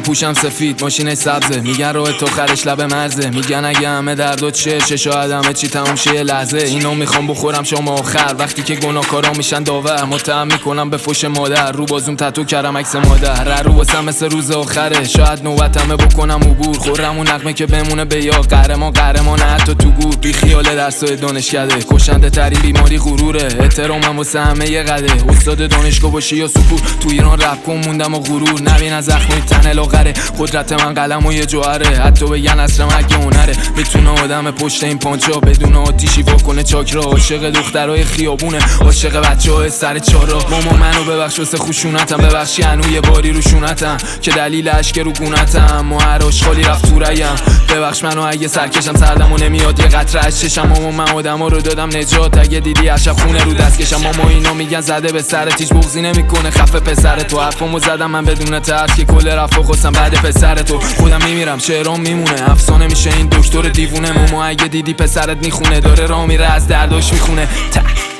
پوشم سفید ماشین سبزه، میگن روح تو خرش لب مرزه، میگن اگه همه دردو چه شاید همه چی تموم شه یه لحظه. اینو میخوام بخورم شام آخر وقتی که گناهکارا میشن داور، متهم میکنم به فوش مادر، رو بازوم تتو کردم عکس مادر، رو واسم مثل روز آخره، شاید نوبتمه بکنم عبور، خورم اون نغمه که بمونه به یاد، قهرمان حتی تو گور، بی خیال درسای دانشکده، کشنده ترین بیماری غروره، احترامم واسه همه یه قده، استاد دانشگاه باشی یا سکور، تو ایران رپ کن موندم و غرور، نبین از زخمای تن لاغره، قدرت من قلم و یه جوهره، حتی بگن اصر مگه هنره، میتونه آدم پشت این پانچا بدون آتیشی واکنه چاکرا، عاشق دخترای خیابونه، عاشق بچه‌های سر چهارراه، ماما منو ببخش واسه خشونتم، ببخشی هنوز یه باری رو شونتم که دلیل اشک رو گونتم، و هر آشغالی رفت تو ریم، ببخش منو اگه سرکشم سردم و نمیاد یه قطره از چشم، ماما من آدما رو دادم نجات، اگه دیدی هر شب خونه رو دست کشم، ماما اینا میگن زده به سرت هیچ بغضی نمیکنه، خفه پسر تو، حرفمو زدم من بدون ترس که کل رفا خواستم بعد پسر تو، خودم میمیرم شعرام میمونه، افسانه میشه این دکتر دیوونه، ماما اگه دیدی پسرت میخونه، داره راه میره از درداش میخونه.